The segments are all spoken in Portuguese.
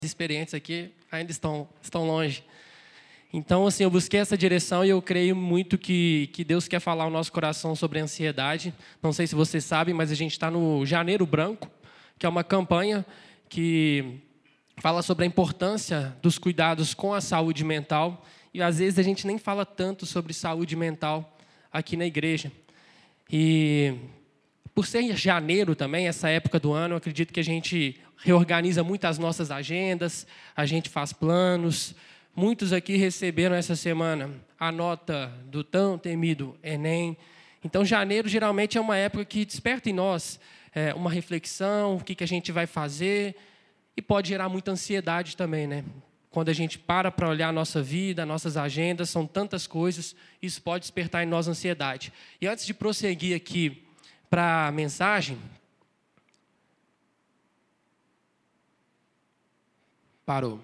experientes aqui ainda estão longe. Então, assim, eu busquei essa direção e eu creio muito que Deus quer falar ao nosso coração sobre ansiedade. Não sei se vocês sabem, mas a gente está no Janeiro Branco, que é uma campanha que fala sobre a importância dos cuidados com a saúde mental. E, às vezes, a gente nem fala tanto sobre saúde mental aqui na igreja. E, por ser janeiro também, essa época do ano, eu acredito que a gente reorganiza muito as nossas agendas, a gente faz planos. Muitos aqui receberam essa semana a nota do tão temido Enem. Então, janeiro geralmente é uma época que desperta em nós uma reflexão, o que a gente vai fazer, e pode gerar muita ansiedade também, né? Quando a gente para olhar a nossa vida, nossas agendas, são tantas coisas, isso pode despertar em nós ansiedade. E antes de prosseguir aqui para a mensagem, parou.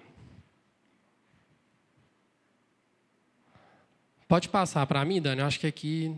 Pode passar para mim, Dani? Eu acho que aqui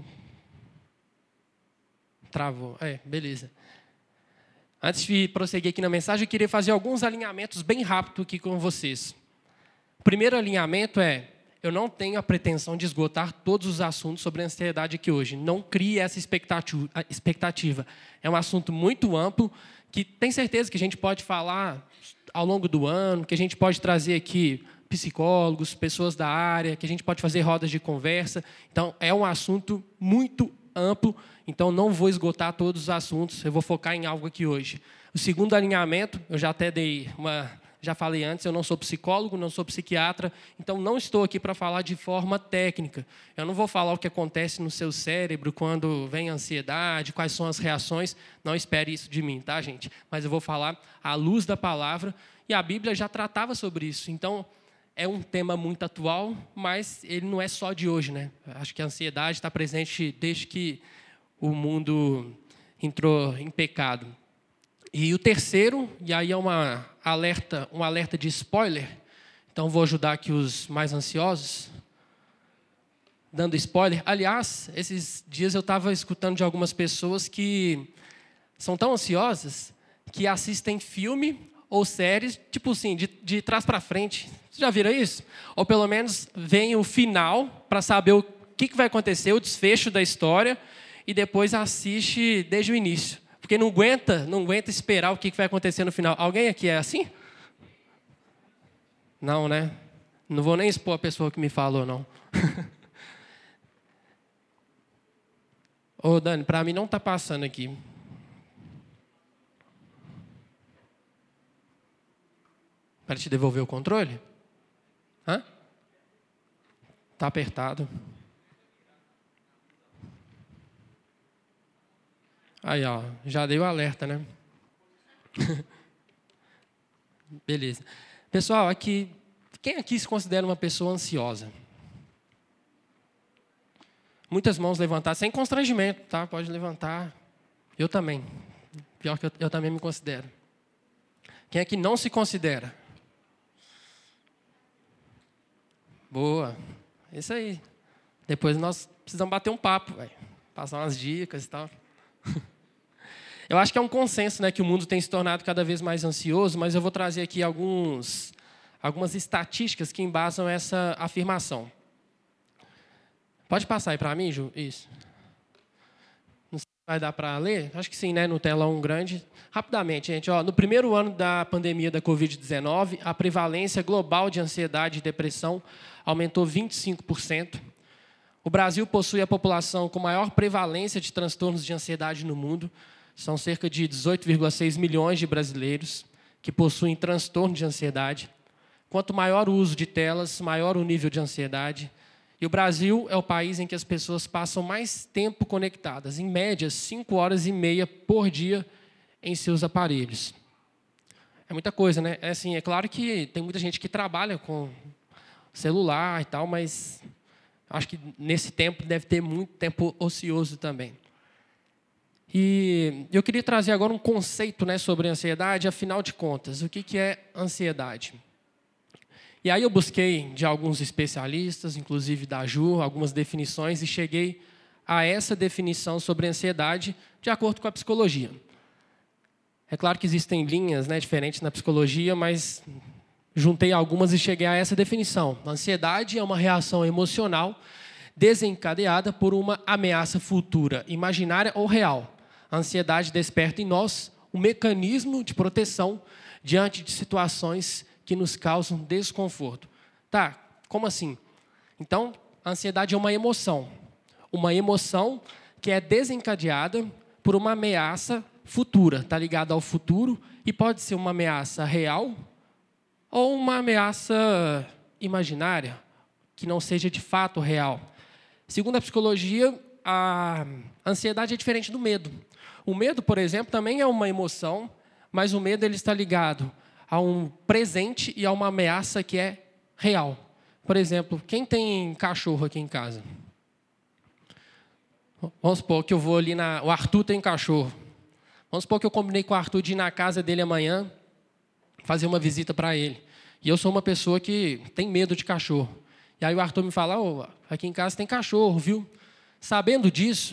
travou. Beleza. Antes de prosseguir aqui na mensagem, eu queria fazer alguns alinhamentos bem rápido aqui com vocês. O primeiro alinhamento eu não tenho a pretensão de esgotar todos os assuntos sobre a ansiedade aqui hoje. Não crie essa expectativa. É um assunto muito amplo, que tem certeza que a gente pode falar ao longo do ano, que a gente pode trazer aqui psicólogos, pessoas da área, que a gente pode fazer rodas de conversa. Então, é um assunto muito amplo, então não vou esgotar todos os assuntos, eu vou focar em algo aqui hoje. O segundo alinhamento, eu já até já falei antes, eu não sou psicólogo, não sou psiquiatra, então não estou aqui para falar de forma técnica. Eu não vou falar o que acontece no seu cérebro quando vem a ansiedade, quais são as reações, não espere isso de mim, tá, gente? Mas eu vou falar à luz da palavra, e a Bíblia já tratava sobre isso, então é um tema muito atual, mas ele não é só de hoje, né? Acho que a ansiedade está presente desde que o mundo entrou em pecado. E o terceiro, e aí é um alerta de spoiler, então vou ajudar aqui os mais ansiosos, dando spoiler. Aliás, esses dias eu estava escutando de algumas pessoas que são tão ansiosas que assistem filme ou séries, tipo assim, de trás para frente. Vocês já viram isso? Ou pelo menos veem o final para saber o que vai acontecer, o desfecho da história, e depois assiste desde o início. Porque não aguenta esperar o que vai acontecer no final. Alguém aqui é assim? Não, né? Não vou nem expor a pessoa que me falou, não. Ô, Dani, para mim não está passando aqui. Para te devolver o controle? Hã? Está apertado. Aí, ó, já dei o alerta, né? Beleza. Pessoal, quem aqui se considera uma pessoa ansiosa? Muitas mãos levantadas, sem constrangimento, tá? Pode levantar. Eu também. Pior que eu também me considero. Quem aqui não se considera? Boa. Isso aí. Depois nós precisamos bater um papo, véio. Passar umas dicas e tal. Eu acho que é um consenso, né, que o mundo tem se tornado cada vez mais ansioso, mas eu vou trazer aqui algumas estatísticas que embasam essa afirmação. Pode passar aí para mim, Ju? Isso. Não sei se vai dar para ler? Acho que sim, né, no telão grande. Rapidamente, gente. Ó, no primeiro ano da pandemia da Covid-19, a prevalência global de ansiedade e depressão aumentou 25%. O Brasil possui a população com maior prevalência de transtornos de ansiedade no mundo. São cerca de 18,6 milhões de brasileiros que possuem transtorno de ansiedade. Quanto maior o uso de telas, maior o nível de ansiedade. E o Brasil é o país em que as pessoas passam mais tempo conectadas, em média 5 horas e meia por dia em seus aparelhos. É muita coisa, né? É claro que tem muita gente que trabalha com celular e tal, mas acho que nesse tempo deve ter muito tempo ocioso também. E eu queria trazer agora um conceito, né, sobre ansiedade, afinal de contas, o que é ansiedade? E aí eu busquei de alguns especialistas, inclusive da Ju, algumas definições, e cheguei a essa definição sobre ansiedade de acordo com a psicologia. É claro que existem linhas, né, diferentes na psicologia, mas juntei algumas e cheguei a essa definição. A ansiedade é uma reação emocional desencadeada por uma ameaça futura, imaginária ou real. A ansiedade desperta em nós um mecanismo de proteção diante de situações que nos causam desconforto. Tá, como assim? Então, a ansiedade é uma emoção que é desencadeada por uma ameaça futura, está ligada ao futuro, e pode ser uma ameaça real ou uma ameaça imaginária, que não seja de fato real. Segundo a psicologia, a ansiedade é diferente do medo. O medo, por exemplo, também é uma emoção, mas o medo ele está ligado a um presente e a uma ameaça que é real. Por exemplo, quem tem cachorro aqui em casa? Vamos supor que eu vou ali o Arthur tem cachorro. Vamos supor que eu combinei com o Arthur de ir na casa dele amanhã, fazer uma visita para ele. E eu sou uma pessoa que tem medo de cachorro. E aí o Arthur me fala, aqui em casa tem cachorro, viu? Sabendo disso,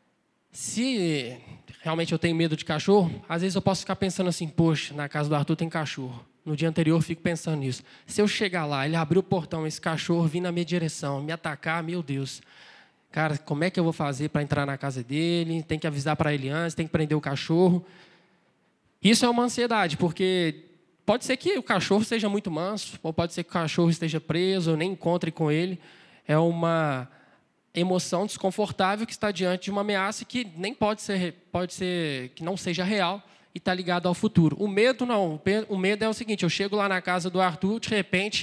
se realmente eu tenho medo de cachorro, às vezes eu posso ficar pensando assim, poxa, na casa do Arthur tem cachorro. No dia anterior eu fico pensando nisso. Se eu chegar lá, ele abrir o portão, esse cachorro vir na minha direção, me atacar, meu Deus. Cara, como é que eu vou fazer para entrar na casa dele? Tem que avisar para ele antes, tem que prender o cachorro. Isso é uma ansiedade, porque pode ser que o cachorro seja muito manso, ou pode ser que o cachorro esteja preso, ou nem encontre com ele. É uma emoção desconfortável que está diante de uma ameaça que nem pode ser que não seja real e está ligado ao futuro. O medo não. O medo é o seguinte, eu chego lá na casa do Arthur, de repente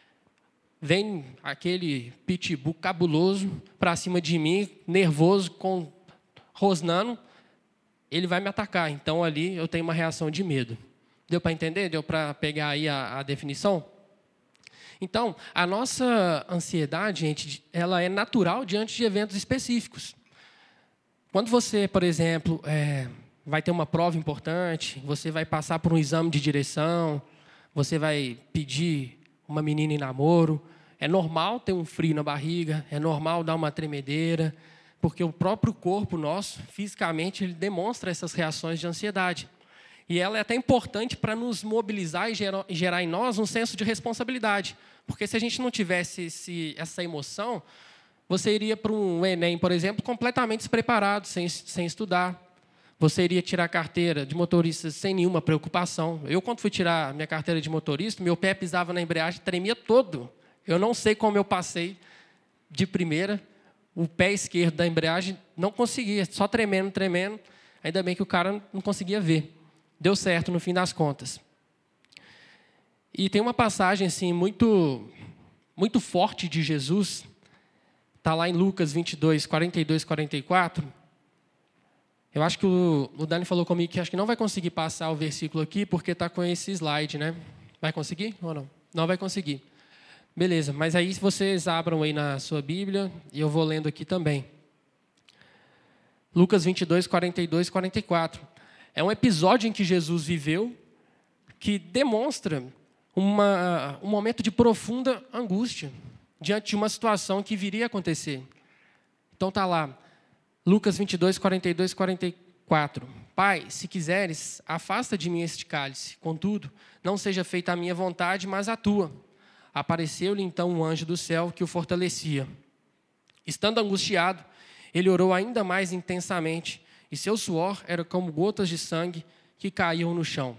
vem aquele pitbull cabuloso para cima de mim, nervoso, rosnando, ele vai me atacar. Então, ali eu tenho uma reação de medo. Deu para entender? Deu para pegar aí a definição? Então, a nossa ansiedade, gente, ela é natural diante de eventos específicos. Quando você, por exemplo, vai ter uma prova importante, você vai passar por um exame de direção, você vai pedir uma menina em namoro, é normal ter um frio na barriga, é normal dar uma tremedeira, porque o próprio corpo nosso, fisicamente, ele demonstra essas reações de ansiedade. E ela é até importante para nos mobilizar e gerar em nós um senso de responsabilidade. Porque se a gente não tivesse essa emoção, você iria para um Enem, por exemplo, completamente despreparado, sem estudar. Você iria tirar a carteira de motorista sem nenhuma preocupação. Eu, quando fui tirar minha carteira de motorista, meu pé pisava na embreagem, tremia todo. Eu não sei como eu passei de primeira. O pé esquerdo da embreagem não conseguia, só tremendo. Ainda bem que o cara não conseguia ver. Deu certo no fim das contas. E tem uma passagem assim, muito forte de Jesus. Está lá em Lucas 22, 42, 44. Eu acho que o Dani falou comigo que acho que não vai conseguir passar o versículo aqui, porque está com esse slide, né? Vai conseguir ou não? Não vai conseguir. Beleza, mas aí vocês abram aí na sua Bíblia, e eu vou lendo aqui também. Lucas 22, 42 e 44. É um episódio em que Jesus viveu, que demonstra um momento de profunda angústia, diante de uma situação que viria a acontecer. Então está lá, Lucas 22, 42 e 44. Pai, se quiseres, afasta de mim este cálice. Contudo, não seja feita a minha vontade, mas a tua. Apareceu-lhe então um anjo do céu que o fortalecia. Estando angustiado, ele orou ainda mais intensamente, e seu suor era como gotas de sangue que caíam no chão.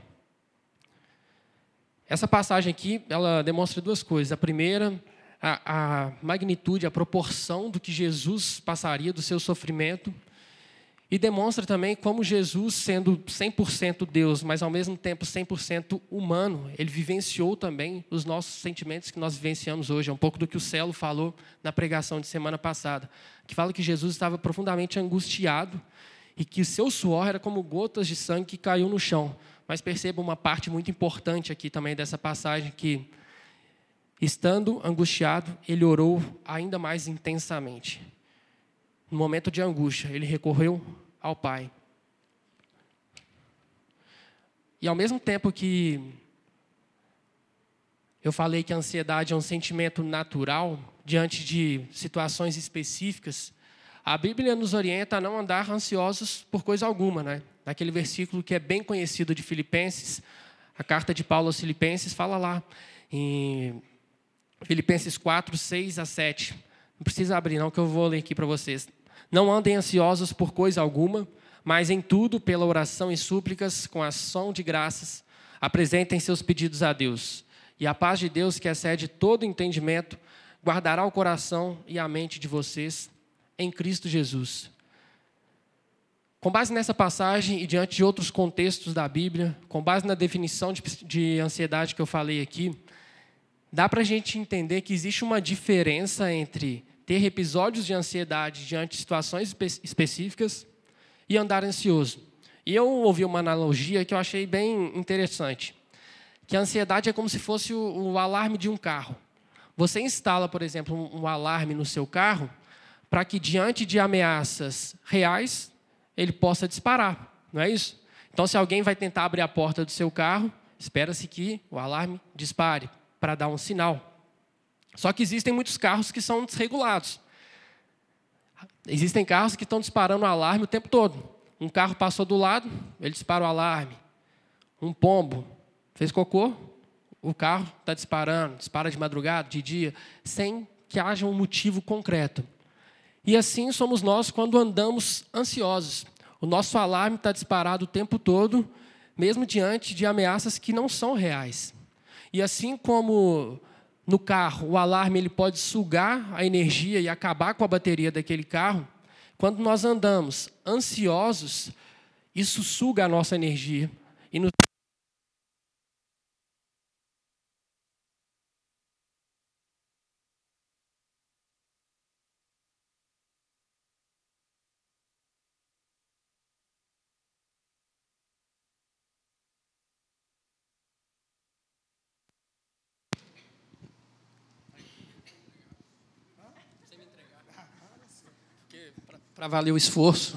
Essa passagem aqui, ela demonstra duas coisas. A primeira, a magnitude, a proporção do que Jesus passaria, do seu sofrimento. E demonstra também como Jesus, sendo 100% Deus, mas ao mesmo tempo 100% humano, ele vivenciou também os nossos sentimentos que nós vivenciamos hoje. É um pouco do que o Celo falou na pregação de semana passada, que fala que Jesus estava profundamente angustiado e que o seu suor era como gotas de sangue que caiu no chão. Mas perceba uma parte muito importante aqui também dessa passagem, que estando angustiado, ele orou ainda mais intensamente. No momento de angústia, ele recorreu ao Pai. E ao mesmo tempo que eu falei que a ansiedade é um sentimento natural diante de situações específicas, a Bíblia nos orienta a não andar ansiosos por coisa alguma, né? Naquele versículo que é bem conhecido de Filipenses, A carta de Paulo aos Filipenses fala lá, em Filipenses 4, 6 a 7. Não precisa abrir não, que eu vou ler aqui para vocês. Não andem ansiosos por coisa alguma, mas em tudo, pela oração e súplicas, com ação de graças, apresentem seus pedidos a Deus. E a paz de Deus, que excede todo entendimento, guardará o coração e a mente de vocês em Cristo Jesus. Com base nessa passagem e diante de outros contextos da Bíblia, com base na definição de ansiedade que eu falei aqui, dá para a gente entender que existe uma diferença entre ter episódios de ansiedade diante de situações específicas e andar ansioso. E eu ouvi uma analogia que eu achei bem interessante, que a ansiedade é como se fosse o alarme de um carro. Você instala, por exemplo, um alarme no seu carro para que, diante de ameaças reais, ele possa disparar, não é isso? Então, se alguém vai tentar abrir a porta do seu carro, espera-se que o alarme dispare para dar um sinal. Só que existem muitos carros que são desregulados. Existem carros que estão disparando o alarme o tempo todo. Um carro passou do lado, ele dispara o alarme. Um pombo fez cocô, o carro está disparando, dispara de madrugada, de dia, sem que haja um motivo concreto. E assim somos nós quando andamos ansiosos. O nosso alarme está disparado o tempo todo, mesmo diante de ameaças que não são reais. E assim como no carro o alarme ele pode sugar a energia e acabar com a bateria daquele carro, quando nós andamos ansiosos, isso suga a nossa energia e nos para valer o esforço.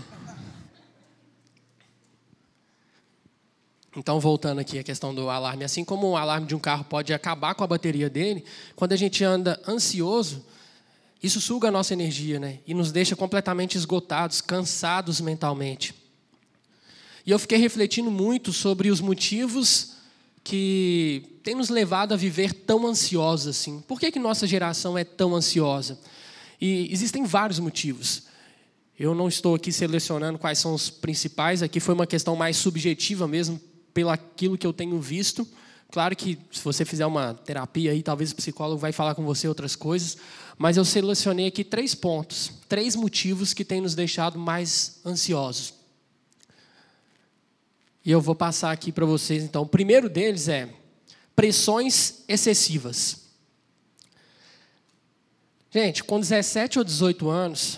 Então, voltando aqui à questão do alarme, assim como o alarme de um carro pode acabar com a bateria dele, quando a gente anda ansioso, isso suga a nossa energia, né? E nos deixa completamente esgotados, cansados mentalmente. E eu fiquei refletindo muito sobre os motivos que têm nos levado a viver tão ansiosos assim. Por que nossa geração é tão ansiosa? E existem vários motivos. Eu não estou aqui selecionando quais são os principais, aqui foi uma questão mais subjetiva mesmo, pelo aquilo que eu tenho visto. Claro que se você fizer uma terapia aí, talvez o psicólogo vai falar com você outras coisas, mas eu selecionei aqui 3 pontos, 3 motivos que têm nos deixado mais ansiosos. E eu vou passar aqui para vocês, então. O primeiro deles é pressões excessivas. Gente, com 17 ou 18 anos,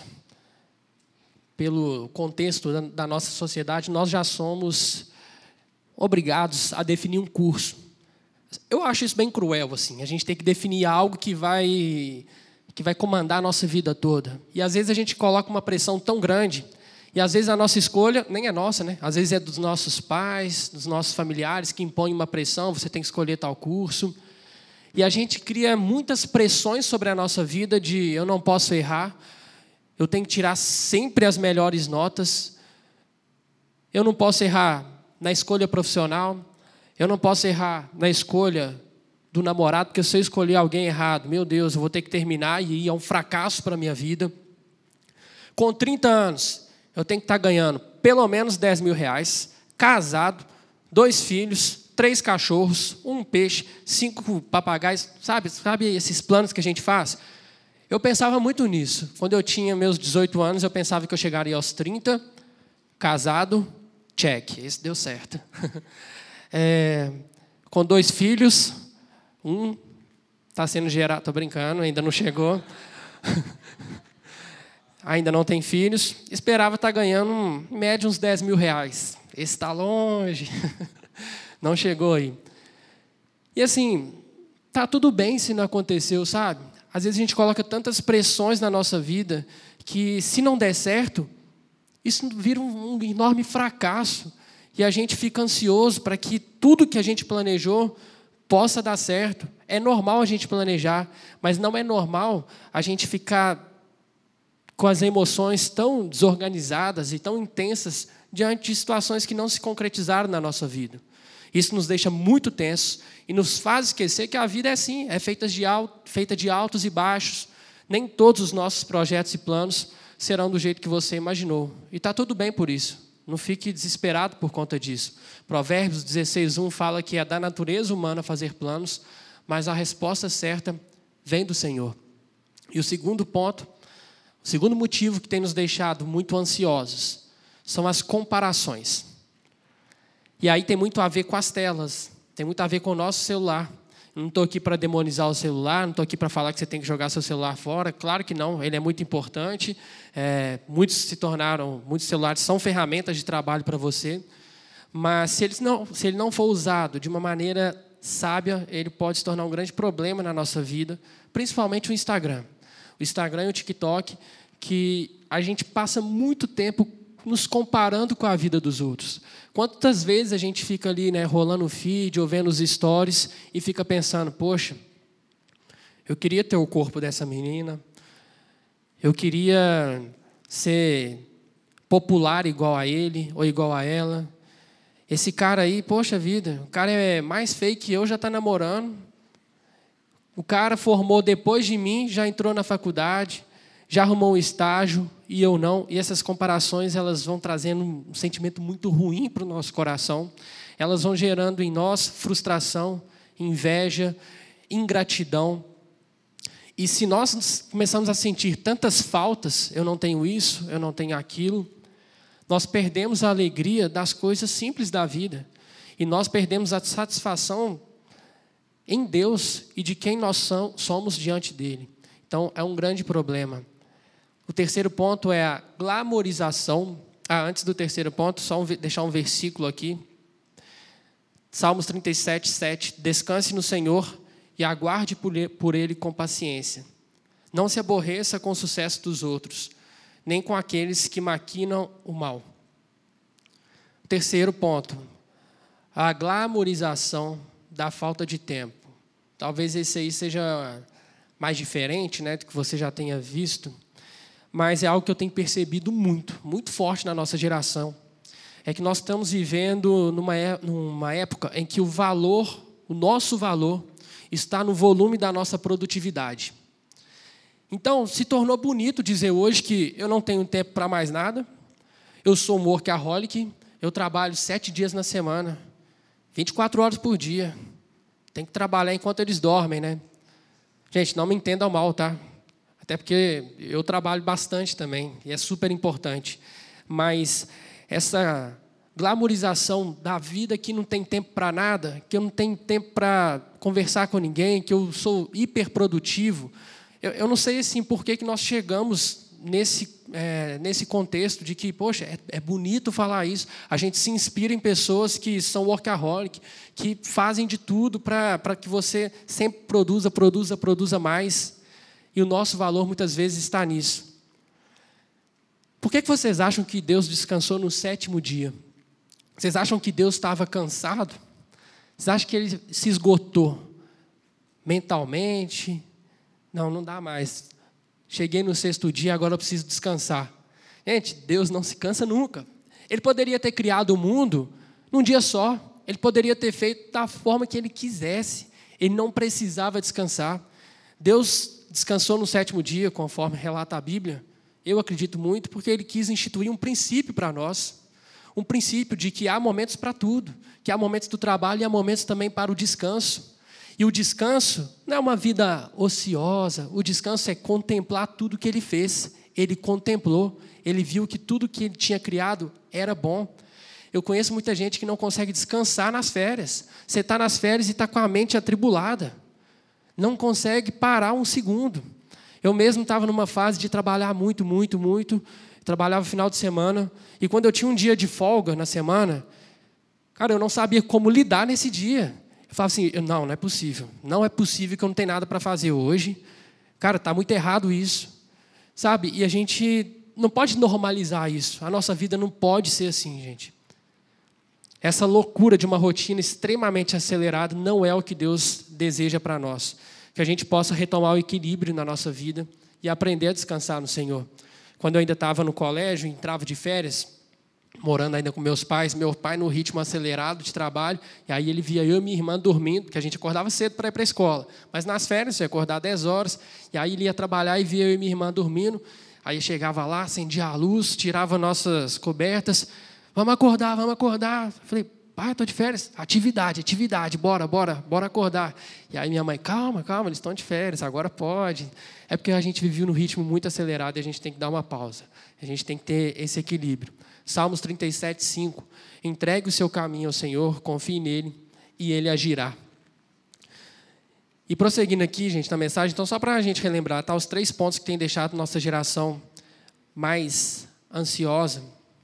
pelo contexto da nossa sociedade, nós já somos obrigados a definir um curso. Eu acho isso bem cruel, assim. A gente tem que definir algo que vai comandar a nossa vida toda. E às vezes a gente coloca uma pressão tão grande, e às vezes a nossa escolha nem é nossa, né? Às vezes é dos nossos pais, dos nossos familiares que impõem uma pressão, você tem que escolher tal curso. E a gente cria muitas pressões sobre a nossa vida de eu não posso errar, eu tenho que tirar sempre as melhores notas, eu não posso errar na escolha profissional, eu não posso errar na escolha do namorado, porque se eu escolher alguém errado, meu Deus, eu vou ter que terminar e é um fracasso para a minha vida. Com 30 anos, eu tenho que estar ganhando pelo menos 10 mil reais, casado, 2 filhos, 3 cachorros, 1 peixe, 5 papagaios, sabe esses planos que a gente faz? Eu pensava muito nisso. Quando eu tinha meus 18 anos, eu pensava que eu chegaria aos 30, casado, check, esse deu certo. Com 2 filhos, um está sendo gerado, estou brincando, ainda não chegou. Ainda não tem filhos. Esperava estar ganhando, em média, uns 10 mil reais. Esse está longe. Não chegou aí. E assim, tá tudo bem se não aconteceu, sabe? Às vezes a gente coloca tantas pressões na nossa vida que, se não der certo, isso vira um enorme fracasso. E a gente fica ansioso para que tudo que a gente planejou possa dar certo. É normal a gente planejar, mas não é normal a gente ficar com as emoções tão desorganizadas e tão intensas diante de situações que não se concretizaram na nossa vida. Isso nos deixa muito tensos e nos faz esquecer que a vida é assim, é feita de altos e baixos. Nem todos os nossos projetos e planos serão do jeito que você imaginou. E está tudo bem por isso. Não fique desesperado por conta disso. Provérbios 16:1 fala que é da natureza humana fazer planos, mas a resposta certa vem do Senhor. E o segundo ponto, o segundo motivo que tem nos deixado muito ansiosos, são as comparações. E aí tem muito a ver com as telas, tem muito a ver com o nosso celular. Eu não estou aqui para demonizar o celular, não estou aqui para falar que você tem que jogar seu celular fora. Claro que não, ele é muito importante. Muitos celulares são ferramentas de trabalho para você. Mas se ele não for usado de uma maneira sábia, ele pode se tornar um grande problema na nossa vida, principalmente o Instagram. O Instagram e o TikTok, que a gente passa muito tempo nos comparando com a vida dos outros. Quantas vezes a gente fica ali, né, rolando o feed, ou vendo os stories, e fica pensando, poxa, eu queria ter o corpo dessa menina, eu queria ser popular igual a ele, ou igual a ela. Esse cara aí, poxa vida, o cara é mais feio que eu, já está namorando. O cara formou depois de mim, já entrou na faculdade, já arrumou um estágio, e eu não. E essas comparações, elas vão trazendo um sentimento muito ruim para o nosso coração. Elas vão gerando em nós frustração, inveja, ingratidão. E se nós começamos a sentir tantas faltas, eu não tenho isso, eu não tenho aquilo, nós perdemos a alegria das coisas simples da vida. E nós perdemos a satisfação em Deus e de quem nós somos diante dele. Então, é um grande problema. O terceiro ponto é a glamorização. Antes do terceiro ponto, só deixar um versículo aqui. Salmos 37:7. Descanse no Senhor e aguarde por Ele com paciência. Não se aborreça com o sucesso dos outros, nem com aqueles que maquinam o mal. Terceiro ponto, a glamorização da falta de tempo. Talvez esse aí seja mais diferente, né, do que você já tenha visto, mas é algo que eu tenho percebido muito, muito forte na nossa geração. É que nós estamos vivendo numa época em que o nosso valor, está no volume da nossa produtividade. Então, se tornou bonito dizer hoje que eu não tenho tempo para mais nada, eu sou um workaholic, eu trabalho 7 dias na semana, 24 horas por dia. Tem que trabalhar enquanto eles dormem, né? Gente, não me entendam mal, tá? Até porque eu trabalho bastante também, e é super importante. Mas essa glamorização da vida que não tem tempo para nada, que eu não tenho tempo para conversar com ninguém, que eu sou hiperprodutivo, eu não sei assim, por que nós chegamos nesse contexto de que, poxa, é bonito falar isso. A gente se inspira em pessoas que são workaholic, que fazem de tudo para que você sempre produza mais. E o nosso valor, muitas vezes, está nisso. Por que vocês acham que Deus descansou no 7º dia? Vocês acham que Deus estava cansado? Vocês acham que Ele se esgotou mentalmente? Não dá mais. Cheguei no 6º dia, agora eu preciso descansar. Gente, Deus não se cansa nunca. Ele poderia ter criado o mundo num dia só. Ele poderia ter feito da forma que Ele quisesse. Ele não precisava descansar. Deus descansou no 7º dia, conforme relata a Bíblia. Eu acredito muito, porque Ele quis instituir um princípio para nós. Um princípio de que há momentos para tudo. Que há momentos do trabalho e há momentos também para o descanso. E o descanso não é uma vida ociosa. O descanso é contemplar tudo que Ele fez. Ele contemplou. Ele viu que tudo que Ele tinha criado era bom. Eu conheço muita gente que não consegue descansar nas férias. Você está nas férias e está com a mente atribulada. Não consegue parar um segundo. Eu mesmo estava numa fase de trabalhar muito. Trabalhava no final de semana. E quando eu tinha um dia de folga na semana, cara, eu não sabia como lidar nesse dia. Eu falava assim, não é possível. Não é possível que eu não tenha nada para fazer hoje. Cara, está muito errado isso. Sabe? E a gente não pode normalizar isso. A nossa vida não pode ser assim, gente. Essa loucura de uma rotina extremamente acelerada não é o que Deus deseja para nós. Que a gente possa retomar o equilíbrio na nossa vida e aprender a descansar no Senhor. Quando eu ainda estava no colégio, entrava de férias, morando ainda com meus pais, meu pai no ritmo acelerado de trabalho, e aí ele via eu e minha irmã dormindo, que a gente acordava cedo para ir para a escola. Mas nas férias, eu ia acordar 10 horas, e aí ele ia trabalhar e via eu e minha irmã dormindo. Aí chegava lá, acendia a luz, tirava nossas cobertas. Vamos acordar, vamos acordar. Falei, pai, estou de férias. Atividade, bora acordar. E aí minha mãe, calma, eles estão de férias, agora pode. É porque a gente viveu num ritmo muito acelerado e a gente tem que dar uma pausa. A gente tem que ter esse equilíbrio. Salmos 37, 5. Entregue o seu caminho ao Senhor, confie nele e ele agirá. E prosseguindo aqui, gente, na mensagem, então só para a gente relembrar, tá, os 3 pontos que têm deixado nossa geração mais ansiosa.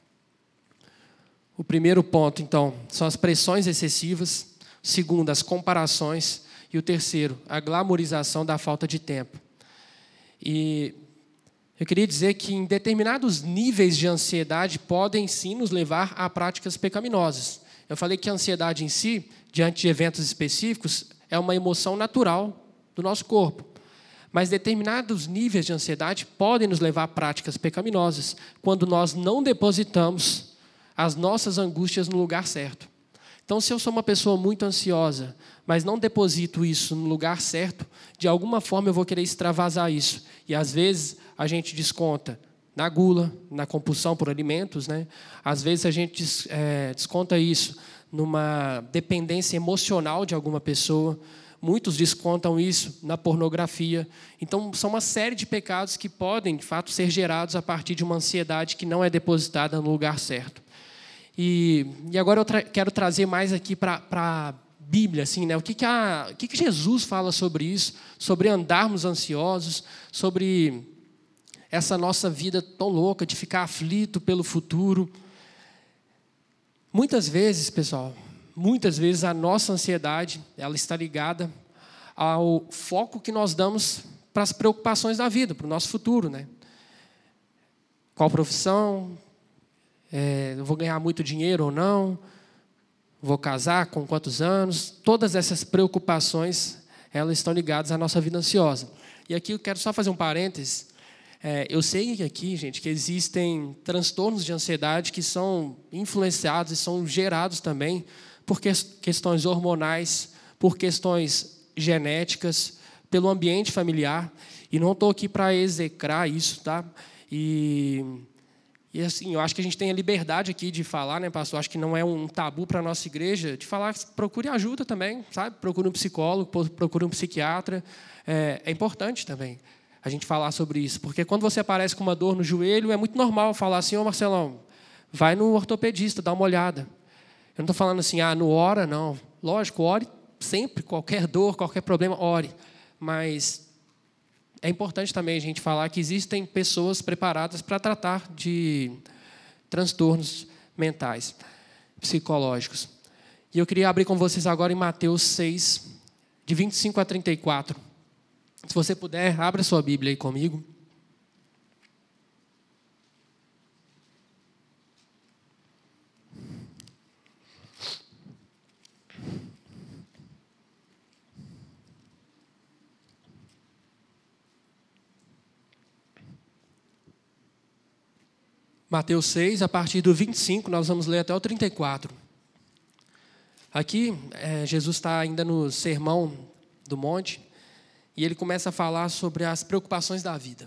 O primeiro ponto, então, são as pressões excessivas. O segundo, as comparações. E o terceiro, a glamorização da falta de tempo. E eu queria dizer que em determinados níveis de ansiedade podem sim nos levar a práticas pecaminosas. Eu falei que a ansiedade em si, diante de eventos específicos, é uma emoção natural do nosso corpo. Mas determinados níveis de ansiedade podem nos levar a práticas pecaminosas quando nós não depositamos as nossas angústias no lugar certo. Então, se eu sou uma pessoa muito ansiosa, mas não deposito isso no lugar certo, de alguma forma eu vou querer extravasar isso. E, às vezes, a gente desconta na gula, na compulsão por alimentos, né? Às vezes, a gente desconta isso numa dependência emocional de alguma pessoa. Muitos descontam isso na pornografia. Então, são uma série de pecados que podem, de fato, ser gerados a partir de uma ansiedade que não é depositada no lugar certo. E agora eu quero trazer mais aqui para a Bíblia, assim, né? O que Jesus fala sobre isso, sobre andarmos ansiosos, sobre essa nossa vida tão louca de ficar aflito pelo futuro. Muitas vezes, pessoal, a nossa ansiedade ela está ligada ao foco que nós damos para as preocupações da vida, para o nosso futuro, né? Qual profissão? Eu vou ganhar muito dinheiro ou não? Vou casar com quantos anos? Todas essas preocupações, elas estão ligadas à nossa vida ansiosa. E aqui eu quero só fazer um parênteses. Eu sei aqui, gente, que existem transtornos de ansiedade que são influenciados e são gerados também por questões hormonais, por questões genéticas, pelo ambiente familiar. E não estou aqui para execrar isso, tá? E assim, eu acho que a gente tem a liberdade aqui de falar, né, pastor? Acho que não é um tabu para a nossa igreja, de falar, procure ajuda também, sabe? Procure um psicólogo, procure um psiquiatra. É importante também a gente falar sobre isso, porque quando você aparece com uma dor no joelho, é muito normal falar assim, Marcelão, vai no ortopedista, dá uma olhada. Eu não estou falando assim, não ora, não. Lógico, ore sempre, qualquer dor, qualquer problema, ore. Mas é importante também a gente falar que existem pessoas preparadas para tratar de transtornos mentais, psicológicos. E eu queria abrir com vocês agora em Mateus 6, de 25 a 34. Se você puder, abra sua Bíblia aí comigo. Mateus 6, a partir do 25, nós vamos ler até o 34. Aqui, Jesus está ainda no Sermão do Monte, e ele começa a falar sobre as preocupações da vida.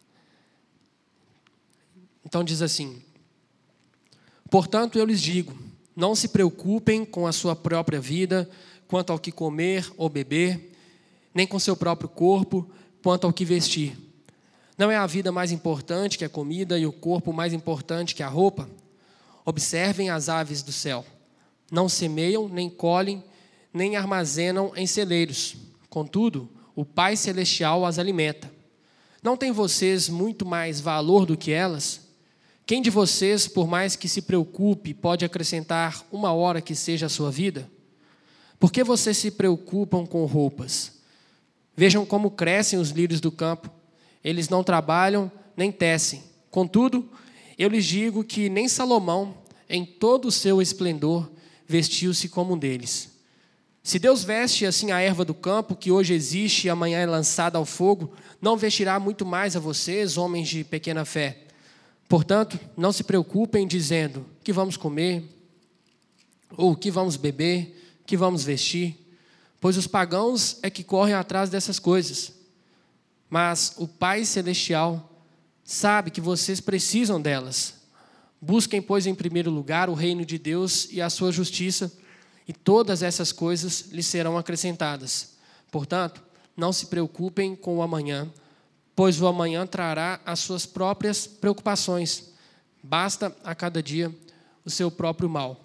Então diz assim: portanto, eu lhes digo, não se preocupem com a sua própria vida, quanto ao que comer ou beber, nem com seu próprio corpo, quanto ao que vestir. Não é a vida mais importante que a comida e o corpo mais importante que a roupa? Observem as aves do céu. Não semeiam, nem colhem, nem armazenam em celeiros. Contudo, o Pai Celestial as alimenta. Não têm vocês muito mais valor do que elas? Quem de vocês, por mais que se preocupe, pode acrescentar uma hora que seja a sua vida? Por que vocês se preocupam com roupas? Vejam como crescem os lírios do campo. Eles não trabalham nem tecem. Contudo, eu lhes digo que nem Salomão, em todo o seu esplendor, vestiu-se como um deles. Se Deus veste assim a erva do campo, que hoje existe e amanhã é lançada ao fogo, não vestirá muito mais a vocês, homens de pequena fé. Portanto, não se preocupem dizendo o que vamos comer, ou o que vamos beber, o que vamos vestir, pois os pagãos é que correm atrás dessas coisas. Mas o Pai Celestial sabe que vocês precisam delas. Busquem, pois, em primeiro lugar o reino de Deus e a sua justiça, e todas essas coisas lhes serão acrescentadas. Portanto, não se preocupem com o amanhã, pois o amanhã trará as suas próprias preocupações. Basta a cada dia o seu próprio mal.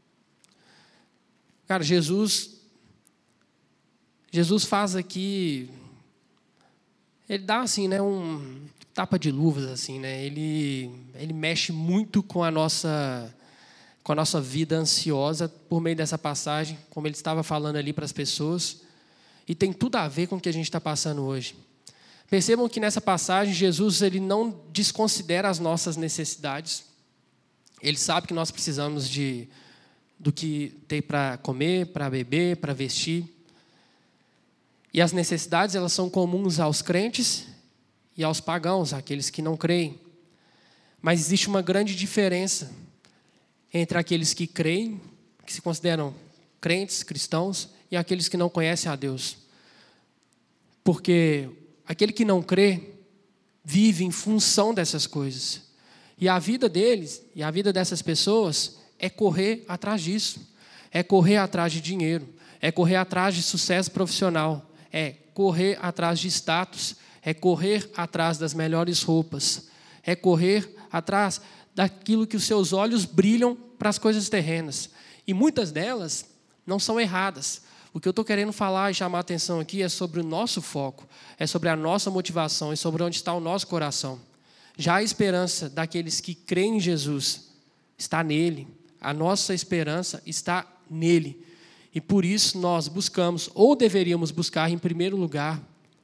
Cara, Jesus faz aqui, ele dá assim, né, um tapa de luvas assim, né? Ele mexe muito com a nossa vida ansiosa por meio dessa passagem, como ele estava falando ali para as pessoas, e tem tudo a ver com o que a gente está passando hoje. Percebam que nessa passagem Jesus ele não desconsidera as nossas necessidades. Ele sabe que nós precisamos do que tem para comer, para beber, para vestir. E as necessidades elas são comuns aos crentes e aos pagãos, aqueles que não creem. Mas existe uma grande diferença entre aqueles que creem, que se consideram crentes, cristãos, e aqueles que não conhecem a Deus. Porque aquele que não crê vive em função dessas coisas. E a vida deles, e a vida dessas pessoas, é correr atrás disso. É correr atrás de dinheiro. É correr atrás de sucesso profissional. É correr atrás de status. É correr atrás das melhores roupas. É correr atrás daquilo que os seus olhos brilham para as coisas terrenas. E muitas delas não são erradas. O que eu estou querendo falar e chamar a atenção aqui é sobre o nosso foco, é sobre a nossa motivação, é sobre onde está o nosso coração. Já a esperança daqueles que creem em Jesus está nele. A nossa esperança está nele. E por isso nós buscamos, ou deveríamos buscar em primeiro lugar,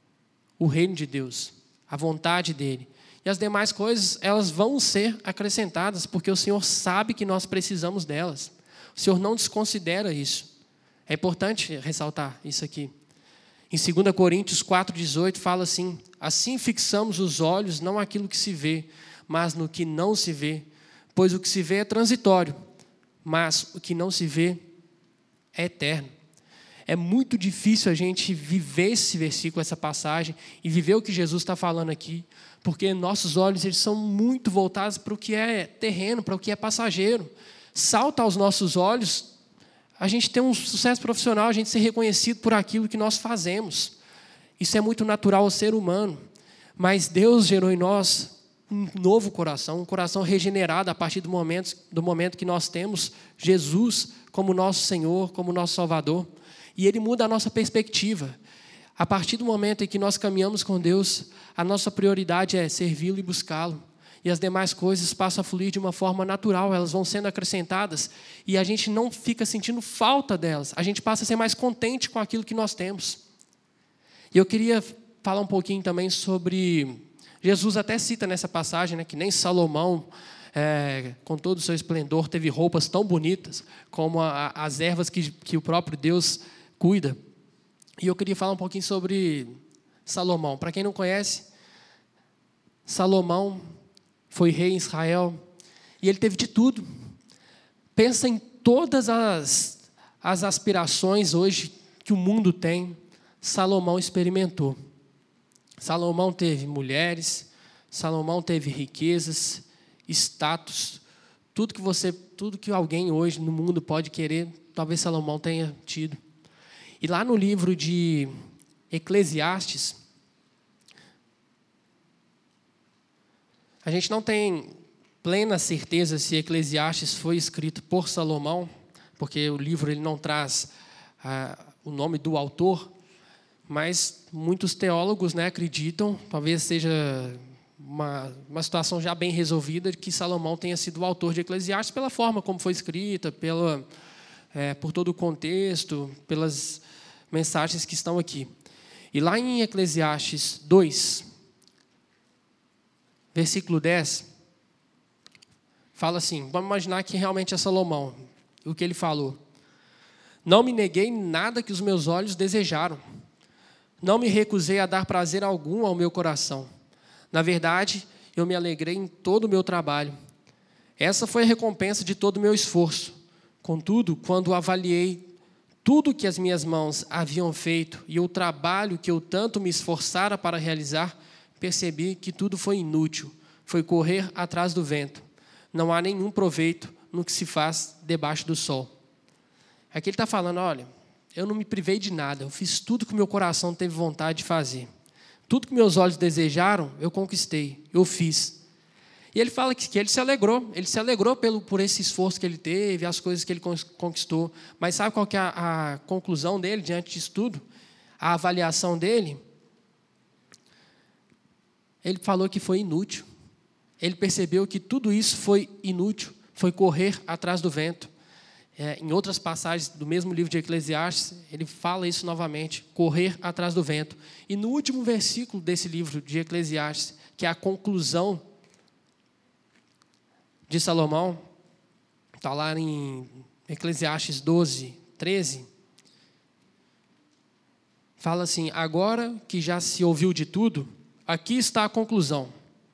o reino de Deus, a vontade dele. E as demais coisas, elas vão ser acrescentadas, porque o Senhor sabe que nós precisamos delas. O Senhor não desconsidera isso. É importante ressaltar isso aqui. Em 2 Coríntios 4,18 fala assim: assim fixamos os olhos não naquilo que se vê, mas no que não se vê. Pois o que se vê é transitório, mas o que não se vê é eterno. É muito difícil a gente viver esse versículo, essa passagem, e viver o que Jesus está falando aqui, porque nossos olhos eles são muito voltados para o que é terreno, para o que é passageiro. Salta aos nossos olhos a gente ter um sucesso profissional, a gente ser reconhecido por aquilo que nós fazemos. Isso é muito natural ao ser humano. Mas Deus gerou em nós um novo coração, um coração regenerado a partir do momento que nós temos Jesus como nosso Senhor, como nosso Salvador. E Ele muda a nossa perspectiva. A partir do momento em que nós caminhamos com Deus, a nossa prioridade é servi-lo e buscá-lo. E as demais coisas passam a fluir de uma forma natural, elas vão sendo acrescentadas e a gente não fica sentindo falta delas, a gente passa a ser mais contente com aquilo que nós temos. E eu queria falar um pouquinho também sobre, Jesus até cita nessa passagem, né, que nem Salomão, com todo o seu esplendor, teve roupas tão bonitas como as ervas que o próprio Deus cuida. E eu queria falar um pouquinho sobre Salomão. Para quem não conhece, Salomão foi rei em Israel, e ele teve de tudo. Pensa em todas as aspirações hoje que o mundo tem, Salomão experimentou. Salomão teve mulheres, Salomão teve riquezas, status, tudo que alguém hoje no mundo pode querer, talvez Salomão tenha tido. E lá no livro de Eclesiastes, a gente não tem plena certeza se Eclesiastes foi escrito por Salomão, porque o livro ele não traz o nome do autor, mas muitos teólogos, né, acreditam, talvez seja uma situação já bem resolvida, de que Salomão tenha sido o autor de Eclesiastes pela forma como foi escrita, por todo o contexto, pelas mensagens que estão aqui. E lá em Eclesiastes 2, versículo 10, fala assim, vamos imaginar que realmente é Salomão, o que ele falou. Não me neguei nada que os meus olhos desejaram. Não me recusei a dar prazer algum ao meu coração. Na verdade, eu me alegrei em todo o meu trabalho. Essa foi a recompensa de todo o meu esforço. Contudo, quando avaliei tudo que as minhas mãos haviam feito e o trabalho que eu tanto me esforçara para realizar, percebi que tudo foi inútil, foi correr atrás do vento. Não há nenhum proveito no que se faz debaixo do sol. Aqui ele está falando, olha, eu não me privei de nada, eu fiz tudo que o meu coração teve vontade de fazer. Tudo que meus olhos desejaram, eu conquistei, eu fiz. E ele fala que ele se alegrou por esse esforço que ele teve, as coisas que ele conquistou. Mas sabe qual que é a conclusão dele diante disso tudo? A avaliação dele? Ele falou que foi inútil. Ele percebeu que tudo isso foi inútil, foi correr atrás do vento. Em outras passagens do mesmo livro de Eclesiastes, ele fala isso novamente, correr atrás do vento. E no último versículo desse livro de Eclesiastes, que é a conclusão de Salomão, está lá em Eclesiastes 12, 13, fala assim, agora que já se ouviu de tudo, aqui está a conclusão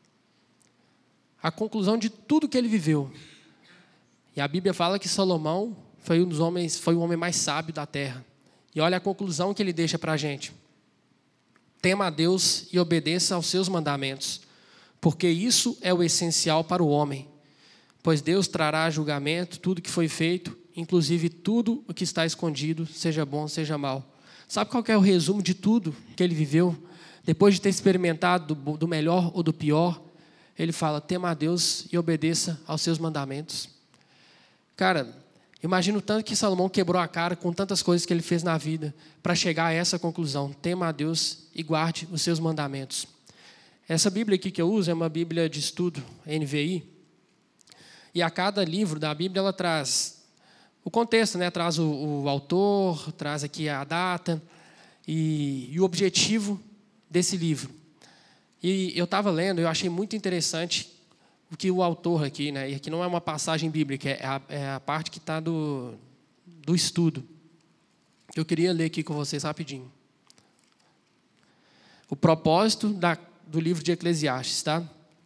de tudo que ele viveu. E a Bíblia fala que Salomão foi o homem mais sábio da terra. E olha a conclusão que ele deixa para a gente. Tema a Deus e obedeça aos seus mandamentos, porque isso é o essencial para o homem. Pois Deus trará a julgamento tudo que foi feito, inclusive tudo o que está escondido, seja bom, seja mal. Sabe qual que é o resumo de tudo que ele viveu? Depois de ter experimentado do melhor ou do pior, ele fala, tema a Deus e obedeça aos seus mandamentos. Cara, imagina o tanto que Salomão quebrou a cara com tantas coisas que ele fez na vida para chegar a essa conclusão. Tema a Deus e guarde os seus mandamentos. Essa Bíblia aqui que eu uso é uma Bíblia de estudo, NVI. E a cada livro da Bíblia ela traz o contexto, né? Traz o autor, traz aqui a data e o objetivo desse livro. E eu estava lendo, eu achei muito interessante o que o autor aqui, né? E aqui não é uma passagem bíblica, é a parte que está do estudo. Eu queria ler aqui com vocês rapidinho. O propósito do livro de Eclesiastes, tá?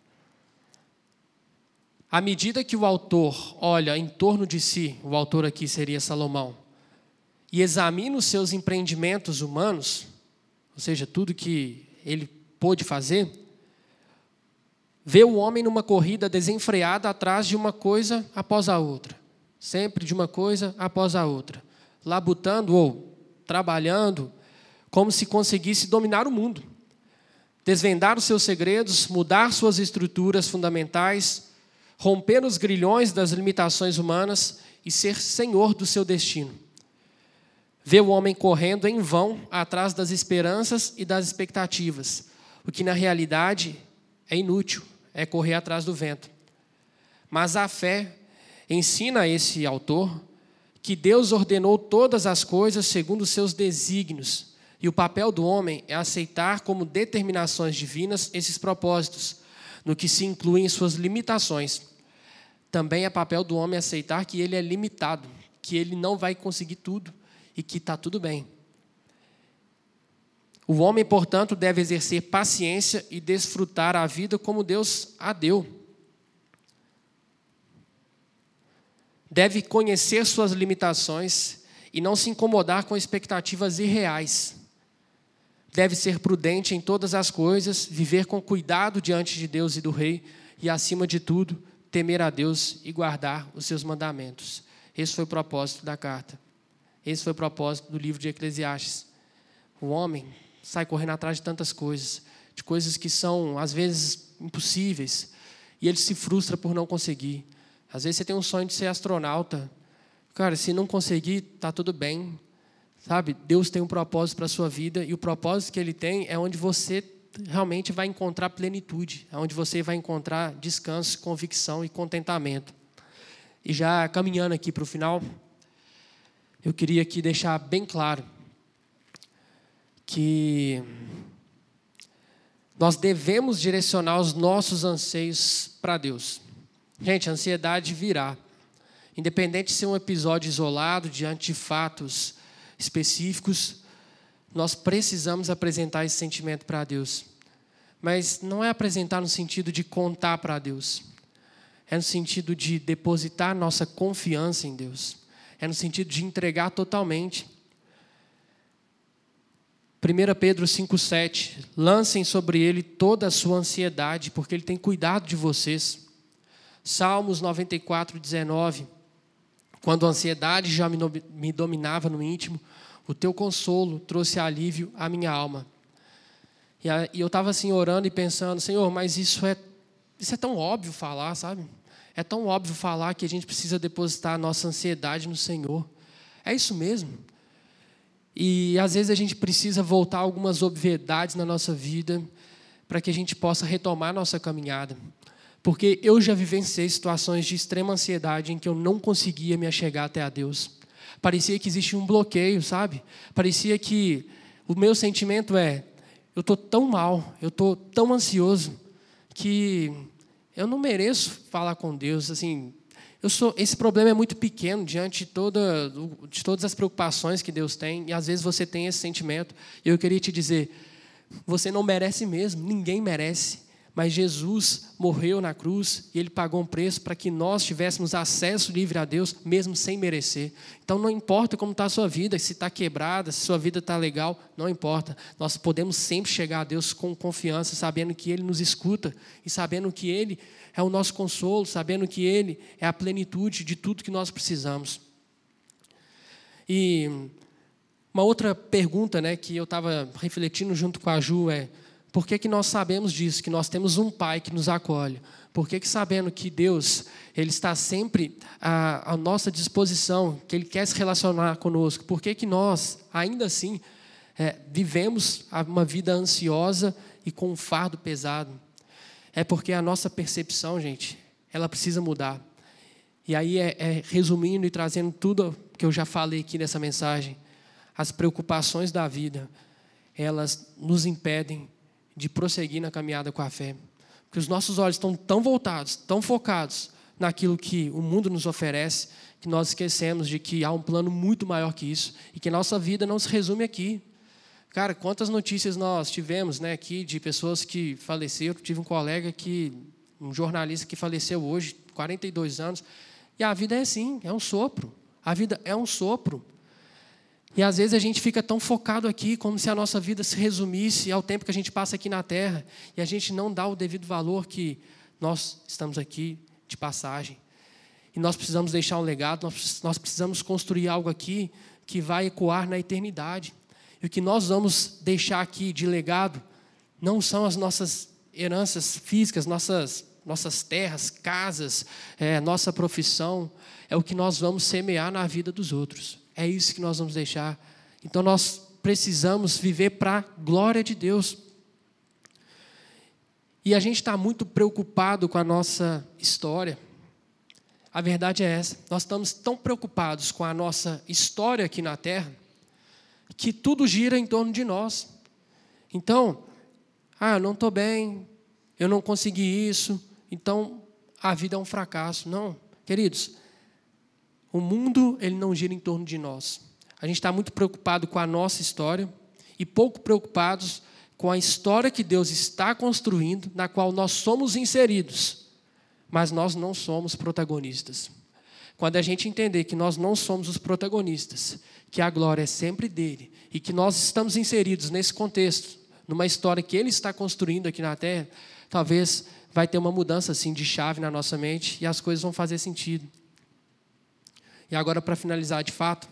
À medida que o autor olha em torno de si, o autor aqui seria Salomão, e examina os seus empreendimentos humanos, ou seja, tudo que ele pôde fazer, vê o homem numa corrida desenfreada atrás de uma coisa após a outra, sempre de uma coisa após a outra, labutando ou trabalhando como se conseguisse dominar o mundo, desvendar os seus segredos, mudar suas estruturas fundamentais, romper os grilhões das limitações humanas e ser senhor do seu destino. Vê o homem correndo em vão atrás das esperanças e das expectativas, o que na realidade é inútil, é correr atrás do vento. Mas a fé ensina a esse autor que Deus ordenou todas as coisas segundo os seus desígnios, e o papel do homem é aceitar como determinações divinas esses propósitos, no que se incluem suas limitações. Também é papel do homem aceitar que ele é limitado, que ele não vai conseguir tudo e que está tudo bem. O homem, portanto, deve exercer paciência e desfrutar a vida como Deus a deu. Deve conhecer suas limitações e não se incomodar com expectativas irreais. Deve ser prudente em todas as coisas, viver com cuidado diante de Deus e do rei e, acima de tudo, temer a Deus e guardar os seus mandamentos. Esse foi o propósito da carta. Esse foi o propósito do livro de Eclesiastes. O homem sai correndo atrás de tantas coisas, de coisas que são, às vezes, impossíveis, e ele se frustra por não conseguir. Às vezes você tem um sonho de ser astronauta. Cara, se não conseguir, está tudo bem. Sabe, Deus tem um propósito para a sua vida, e o propósito que Ele tem é onde você realmente vai encontrar plenitude, é onde você vai encontrar descanso, convicção e contentamento. E já caminhando aqui para o final, eu queria aqui deixar bem claro que nós devemos direcionar os nossos anseios para Deus. Gente, a ansiedade virá. Independente de ser um episódio isolado, diante de fatos específicos, nós precisamos apresentar esse sentimento para Deus. Mas não é apresentar no sentido de contar para Deus. É no sentido de depositar nossa confiança em Deus. É no sentido de entregar totalmente. 1 Pedro 5,7. Lancem sobre ele toda a sua ansiedade, porque ele tem cuidado de vocês. Salmos 94:19. Quando a ansiedade já me dominava no íntimo, o teu consolo trouxe alívio à minha alma. E eu estava assim orando e pensando, Senhor, mas isso é tão óbvio falar, sabe? É tão óbvio falar que a gente precisa depositar a nossa ansiedade no Senhor. É isso mesmo. E às vezes a gente precisa voltar a algumas obviedades na nossa vida para que a gente possa retomar a nossa caminhada. Porque eu já vivenciei situações de extrema ansiedade em que eu não conseguia me achegar até a Deus. Parecia que existia um bloqueio, sabe? Parecia que o meu sentimento é, eu estou tão mal, eu estou tão ansioso, que eu não mereço falar com Deus. Assim, esse problema é muito pequeno diante de todas as preocupações que Deus tem, e às vezes você tem esse sentimento. E eu queria te dizer, você não merece mesmo, ninguém merece. Mas Jesus morreu na cruz e Ele pagou um preço para que nós tivéssemos acesso livre a Deus, mesmo sem merecer. Então não importa como está a sua vida, se está quebrada, se sua vida está legal, não importa. Nós podemos sempre chegar a Deus com confiança, sabendo que Ele nos escuta e sabendo que Ele é o nosso consolo, sabendo que Ele é a plenitude de tudo que nós precisamos. E uma outra pergunta, que eu estava refletindo junto com a Ju é: por que nós sabemos disso, que nós temos um Pai que nos acolhe? Por que sabendo que Deus Ele está sempre à nossa disposição, que Ele quer se relacionar conosco, por que nós, ainda assim, vivemos uma vida ansiosa e com um fardo pesado? É porque a nossa percepção, gente, ela precisa mudar. E aí, resumindo e trazendo tudo que eu já falei aqui nessa mensagem, as preocupações da vida, elas nos impedem de prosseguir na caminhada com a fé. Porque os nossos olhos estão tão voltados, tão focados naquilo que o mundo nos oferece, que nós esquecemos de que há um plano muito maior que isso e que a nossa vida não se resume aqui. Cara, quantas notícias nós tivemos aqui de pessoas que faleceram. Eu tive um colega, um jornalista que faleceu hoje, 42 anos, e a vida é assim, é um sopro. A vida é um sopro. E às vezes a gente fica tão focado aqui, como se a nossa vida se resumisse ao tempo que a gente passa aqui na Terra, e a gente não dá o devido valor que nós estamos aqui de passagem. E nós precisamos deixar um legado, nós precisamos construir algo aqui que vai ecoar na eternidade. E o que nós vamos deixar aqui de legado não são as nossas heranças físicas, nossas terras, casas, nossa profissão, é o que nós vamos semear na vida dos outros. É isso que nós vamos deixar. Então, nós precisamos viver para a glória de Deus. E a gente está muito preocupado com a nossa história. A verdade é essa. Nós estamos tão preocupados com a nossa história aqui na Terra, que tudo gira em torno de nós. Então, eu não estou bem, eu não consegui isso, então a vida é um fracasso. Não, queridos, o mundo ele não gira em torno de nós. A gente está muito preocupado com a nossa história e pouco preocupados com a história que Deus está construindo, na qual nós somos inseridos, mas nós não somos protagonistas. Quando a gente entender que nós não somos os protagonistas, que a glória é sempre dele e que nós estamos inseridos nesse contexto, numa história que ele está construindo aqui na Terra, talvez vai ter uma mudança assim, de chave na nossa mente e as coisas vão fazer sentido. E agora, para finalizar de fato,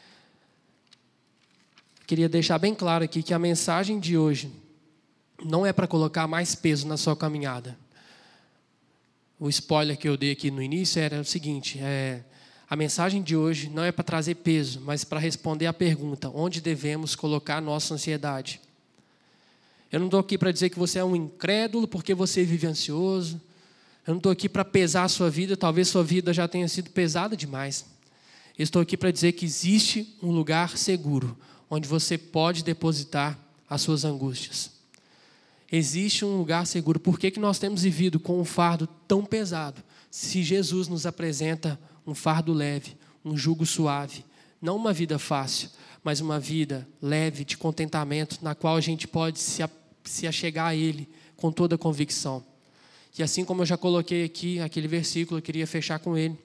queria deixar bem claro aqui que a mensagem de hoje não é para colocar mais peso na sua caminhada. O spoiler que eu dei aqui no início era o seguinte, a mensagem de hoje não é para trazer peso, mas para responder a pergunta, onde devemos colocar a nossa ansiedade? Eu não estou aqui para dizer que você é um incrédulo porque você vive ansioso. Eu não estou aqui para pesar a sua vida, talvez sua vida já tenha sido pesada demais. Eu estou aqui para dizer que existe um lugar seguro, onde você pode depositar as suas angústias. Existe um lugar seguro. Por que nós temos vivido com um fardo tão pesado, se Jesus nos apresenta um fardo leve, um jugo suave? Não uma vida fácil, mas uma vida leve, de contentamento, na qual a gente pode se achegar a Ele com toda a convicção. E assim como eu já coloquei aqui, aquele versículo, eu queria fechar com ele.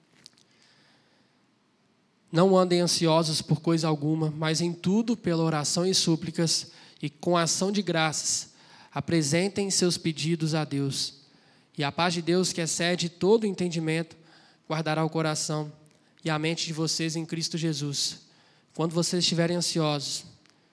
Não andem ansiosos por coisa alguma, mas em tudo, pela oração e súplicas, e com ação de graças, apresentem seus pedidos a Deus. E a paz de Deus, que excede todo entendimento, guardará o coração e a mente de vocês em Cristo Jesus. Quando vocês estiverem ansiosos,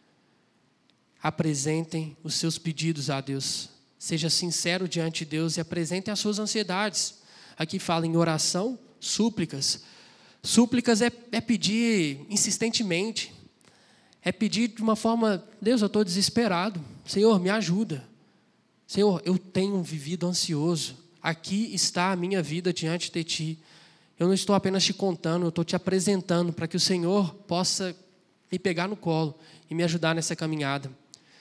apresentem os seus pedidos a Deus. Seja sincero diante de Deus e apresentem as suas ansiedades. Aqui fala em oração, súplicas. Súplicas é pedir insistentemente. É pedir de uma forma, Deus, eu estou desesperado. Senhor, me ajuda. Senhor, eu tenho vivido ansioso. Aqui está a minha vida diante de Ti. Eu não estou apenas te contando, eu estou te apresentando para que o Senhor possa me pegar no colo e me ajudar nessa caminhada.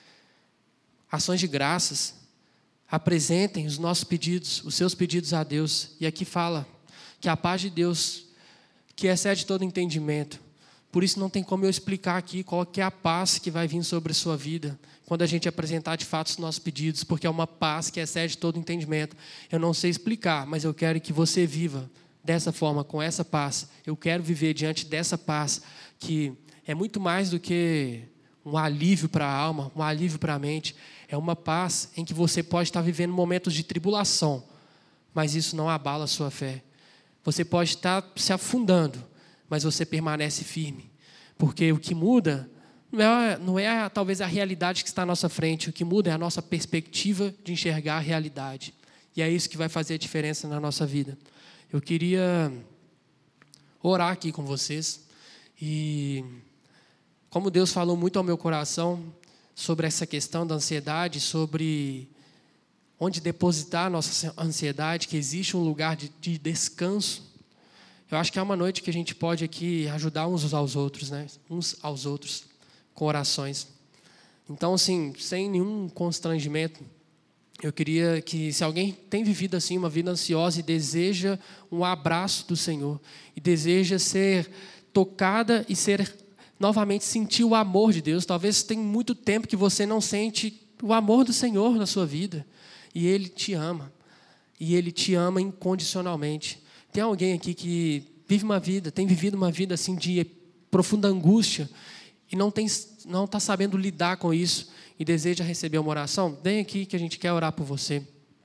Ações de graças. Apresentem os nossos pedidos, os seus pedidos a Deus. E aqui fala que a paz de Deus, que excede todo entendimento. Por isso não tem como eu explicar aqui qual que é a paz que vai vir sobre a sua vida quando a gente apresentar de fato os nossos pedidos, porque é uma paz que excede todo entendimento. Eu não sei explicar, mas eu quero que você viva dessa forma, com essa paz. Eu quero viver diante dessa paz, que é muito mais do que um alívio para a alma, um alívio para a mente. É uma paz em que você pode estar vivendo momentos de tribulação, mas isso não abala a sua fé. Você pode estar se afundando, mas você permanece firme. Porque o que muda não é talvez a realidade que está à nossa frente. O que muda é a nossa perspectiva de enxergar a realidade. E é isso que vai fazer a diferença na nossa vida. Eu queria orar aqui com vocês. E como Deus falou muito ao meu coração sobre essa questão da ansiedade, sobre onde depositar a nossa ansiedade, que existe um lugar de descanso. Eu acho que é uma noite que a gente pode aqui ajudar uns aos outros, né? Uns aos outros, com orações. Então, assim, sem nenhum constrangimento, eu queria que, se alguém tem vivido assim uma vida ansiosa e deseja um abraço do Senhor, e deseja ser tocada e novamente sentir o amor de Deus, talvez tenha muito tempo que você não sente o amor do Senhor na sua vida, e Ele te ama, e Ele te ama incondicionalmente. Tem alguém aqui que tem vivido uma vida assim de profunda angústia e não está sabendo lidar com isso e deseja receber uma oração? Vem aqui que a gente quer orar por você.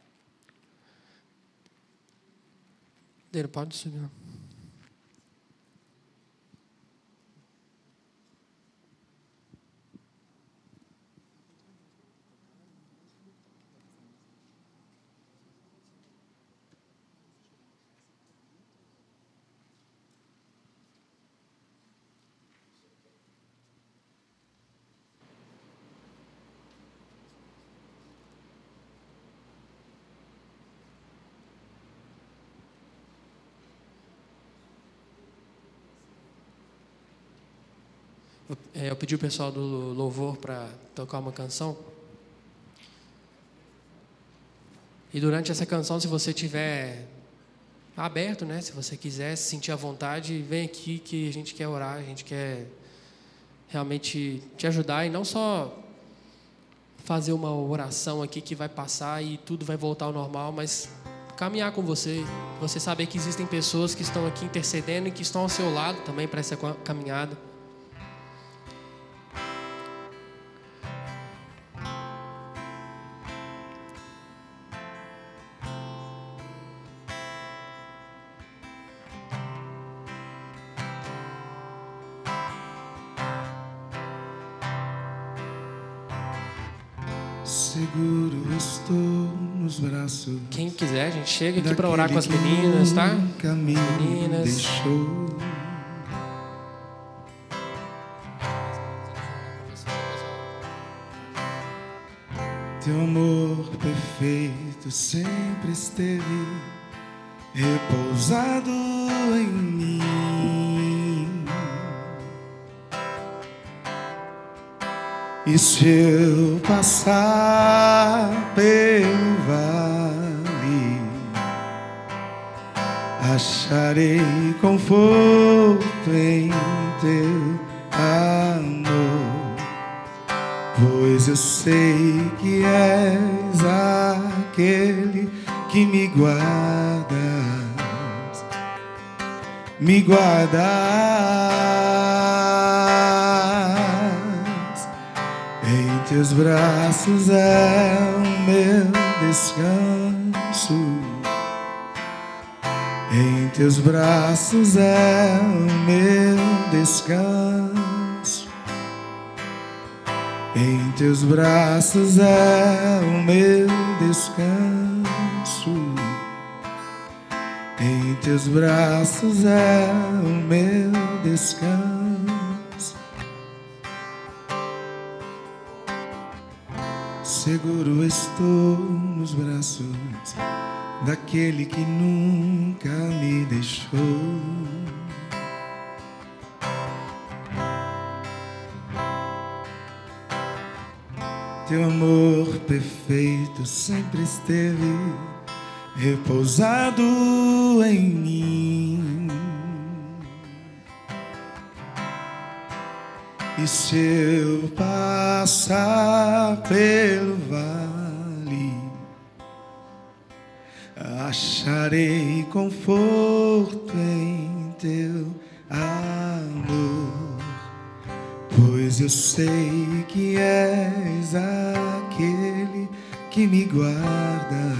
Pode subir. Eu pedi o pessoal do louvor para tocar uma canção. E durante essa canção, se você estiver aberto, né? Se você quiser se sentir à vontade, vem aqui que a gente quer orar, a gente quer realmente te ajudar. E não só fazer uma oração aqui que vai passar e tudo vai voltar ao normal, mas caminhar com você. Você saber que existem pessoas que estão aqui intercedendo e que estão ao seu lado também para essa caminhada. Seguro estou nos braços. Quem quiser, a gente chega aqui para orar com as meninas, tá? Meninas. Deixou. Teu amor perfeito sempre esteve repousado em mim. E se eu passar pelo vale, acharei conforto em teu amor, pois pois eu sei que és aquele que me guardas, me guardas. Em teus braços é o meu descanso, em teus braços é o meu descanso, em teus braços é o meu descanso, em teus braços é o meu descanso. Seguro estou nos braços daquele que nunca me deixou. Teu amor perfeito sempre esteve repousado em mim. E se eu passar pelo vale, acharei conforto em teu amor, pois eu sei que és aquele que me guarda,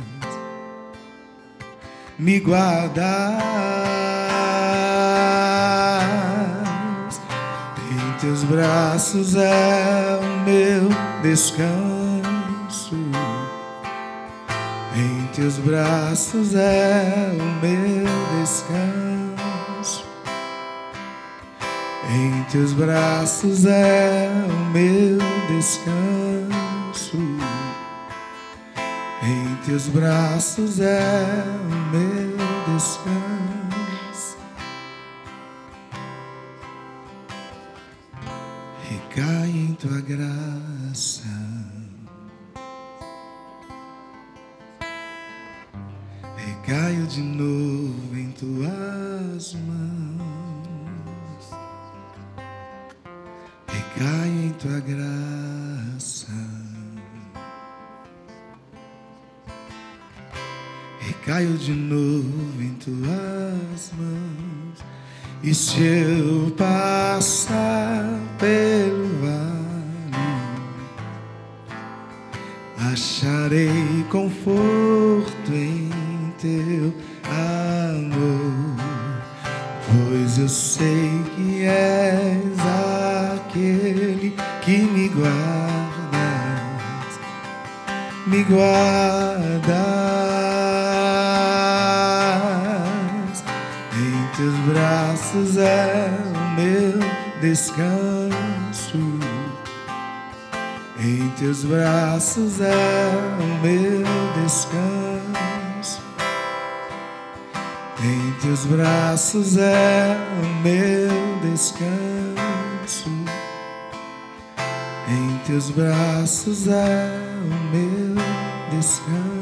me guardas. Em teus braços é o meu descanso, em teus braços é o meu descanso, em teus braços é o meu descanso, em teus braços é o meu descanso. Recai em tua graça, recaio de novo em tuas mãos, recaio em tua graça, recaio de novo em tuas mãos. E se eu passar pelo vale, acharei conforto em teu amor, pois eu sei que és aquele que me guardas, me guardas. Em teus braços é o meu descanso, em teus braços é o meu descanso, em teus braços é o meu descanso, em teus braços é o meu descanso.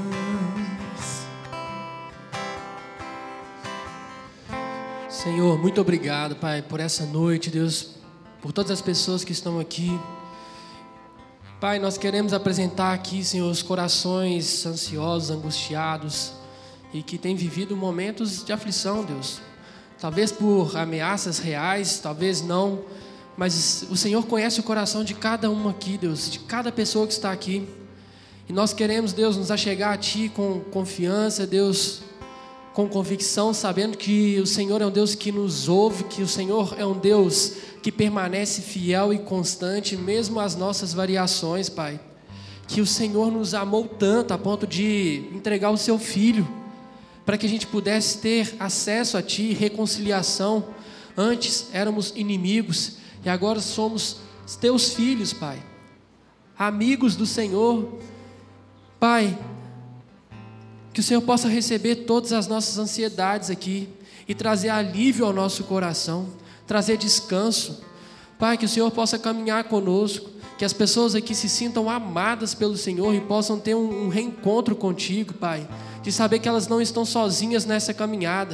Senhor, muito obrigado, Pai, por essa noite, Deus, por todas as pessoas que estão aqui. Pai, nós queremos apresentar aqui, Senhor, os corações ansiosos, angustiados e que têm vivido momentos de aflição, Deus. Talvez por ameaças reais, talvez não, mas o Senhor conhece o coração de cada um aqui, Deus, de cada pessoa que está aqui. E nós queremos, Deus, nos achegar a Ti com confiança, Deus, com convicção, sabendo que o Senhor é um Deus que nos ouve, que o Senhor é um Deus que permanece fiel e constante, mesmo às nossas variações, Pai. Que o Senhor nos amou tanto a ponto de entregar o Seu Filho, para que a gente pudesse ter acesso a Ti, reconciliação. Antes éramos inimigos e agora somos Teus filhos, Pai, amigos do Senhor. Pai, que o Senhor possa receber todas as nossas ansiedades aqui e trazer alívio ao nosso coração, trazer descanso. Pai, que o Senhor possa caminhar conosco, que as pessoas aqui se sintam amadas pelo Senhor e possam ter um reencontro contigo, Pai, de saber que elas não estão sozinhas nessa caminhada,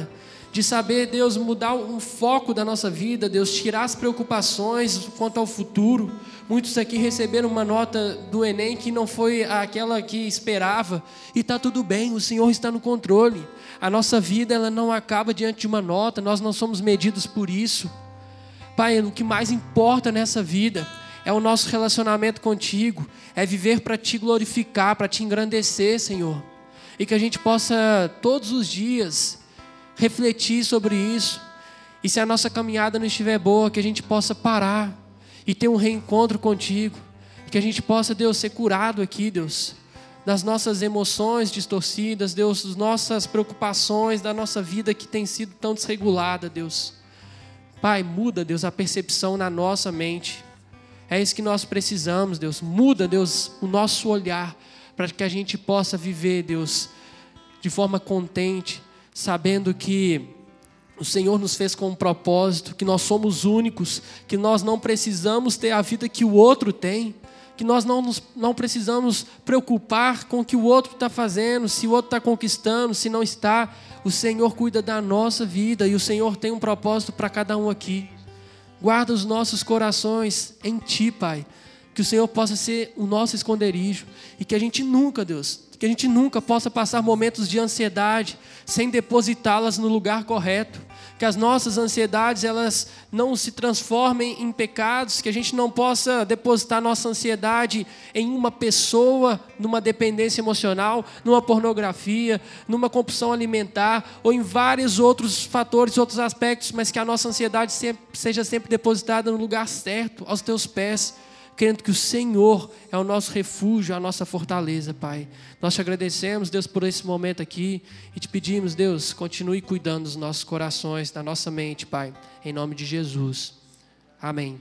de saber, Deus, mudar um foco da nossa vida, Deus, tirar as preocupações quanto ao futuro. Muitos aqui receberam uma nota do Enem que não foi aquela que esperava, e está tudo bem, o Senhor está no controle. A nossa vida, ela não acaba diante de uma nota, nós não somos medidos por isso. Pai, o que mais importa nessa vida é o nosso relacionamento contigo, é viver para te glorificar, para te engrandecer, Senhor. E que a gente possa todos os dias refletir sobre isso. E se a nossa caminhada não estiver boa, que a gente possa parar e ter um reencontro contigo. Que a gente possa, Deus, ser curado aqui, Deus, das nossas emoções distorcidas, Deus, das nossas preocupações, da nossa vida que tem sido tão desregulada, Deus. Pai, muda, Deus, a percepção na nossa mente. É isso que nós precisamos, Deus. Muda, Deus, o nosso olhar, para que a gente possa viver, Deus, de forma contente, sabendo que o Senhor nos fez com um propósito, que nós somos únicos, que nós não precisamos ter a vida que o outro tem, que nós não precisamos preocupar com o que o outro está fazendo, se o outro está conquistando, se não está. O Senhor cuida da nossa vida e o Senhor tem um propósito para cada um aqui. Guarda os nossos corações em Ti, Pai. Que o Senhor possa ser o nosso esconderijo e que a gente nunca, Deus, que a gente nunca possa passar momentos de ansiedade sem depositá-las no lugar correto. Que as nossas ansiedades, elas não se transformem em pecados, que a gente não possa depositar nossa ansiedade em uma pessoa, numa dependência emocional, numa pornografia, numa compulsão alimentar ou em vários outros fatores, outros aspectos, mas que a nossa ansiedade seja sempre depositada no lugar certo, aos Teus pés, crendo que o Senhor é o nosso refúgio, a nossa fortaleza, Pai. Nós te agradecemos, Deus, por esse momento aqui e te pedimos, Deus, continue cuidando dos nossos corações, da nossa mente, Pai, em nome de Jesus. Amém.